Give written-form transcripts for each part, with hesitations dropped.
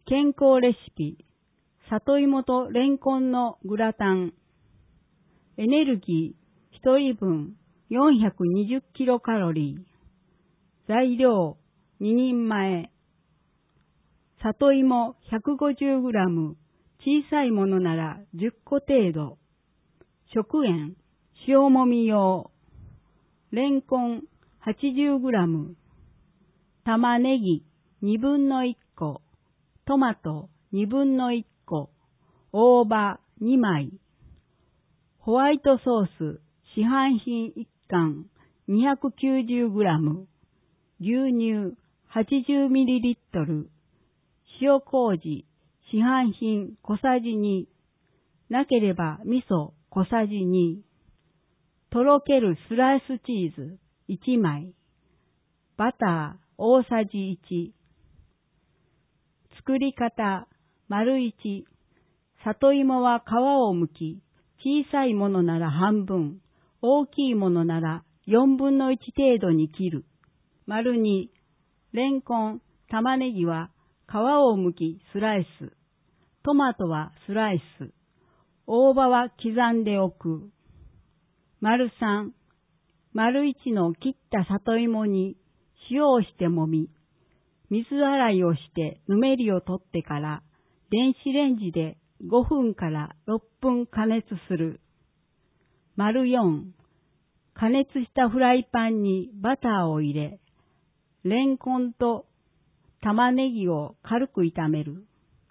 健康レシピ、里芋とレンコンのグラタン。エネルギー1人分420キロカロリー。材料2人前。里芋150グラム、小さいものなら10個程度。食塩、塩もみ用。レンコン80グラム。玉ねぎ2分の1個。トマト2分の1個。大葉2枚。ホワイトソース市販品1缶290グラム。牛乳80ミリリットル。塩麹市販品小さじ2。なければ味噌小さじ2。とろけるスライスチーズ1枚。バター大さじ1。作り方、丸1。里芋は皮を剥き、小さいものなら半分、大きいものなら4分の1程度に切る。丸2。レンコン、玉ねぎは皮を剥きスライス。トマトはスライス。大葉は刻んでおく。丸3。丸1の切った里芋に塩をしてもみ、水洗いをしてぬめりを取ってから電子レンジで5分から6分加熱する。丸4。加熱したフライパンにバターを入れ、レンコンと玉ねぎを軽く炒める。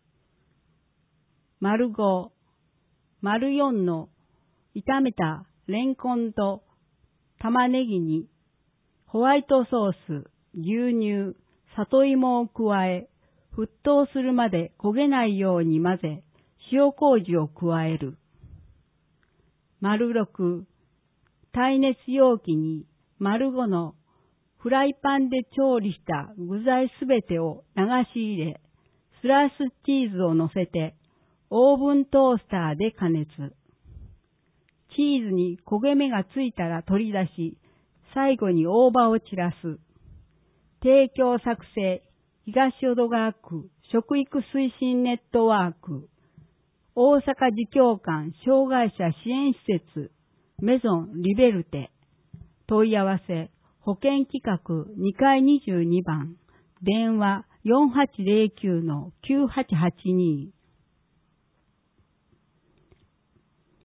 丸5。丸4の炒めたレンコンと玉ねぎにホワイトソース、牛乳、里芋を加え、沸騰するまで焦げないように混ぜ、塩麹を加える。丸6。耐熱容器に丸5のフライパンで調理した具材すべてを流し入れ、スライスチーズを乗せてオーブントースターで加熱。チーズに焦げ目がついたら取り出し、最後に大葉を散らす。提供作成、東淀川区食育推進ネットワーク、大阪自協館障害者支援施設、メゾンリベルテ。問い合わせ、保健企画2階22番、電話4809-9882。